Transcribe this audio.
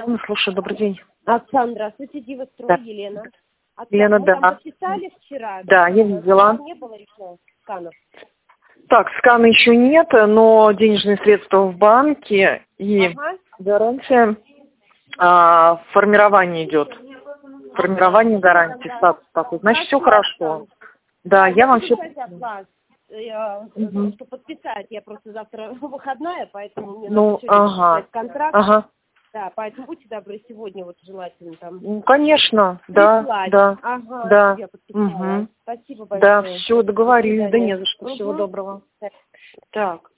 Оксана, слушаю, добрый день. Оксана, здравствуйте, Дивастрой, Да. Елена. Оксана, Елена, мы да. там подписали вчера? Да, я видела. Не было еще сканов? Так, скана еще нет, но денежные средства в банке и гарантия формирование идет. Формирование гарантии, статус такой. Значит, все хорошо. Да, я вам все... Что подписать, я просто завтра выходная, поэтому мне надо подписать контракт. Ага. Да, поэтому будьте добры, сегодня вот желательно там. Ну, конечно, да, да. Ага, да. я подписала. Угу. Спасибо большое. Да, все, договорились, да не за что, всего доброго. Так.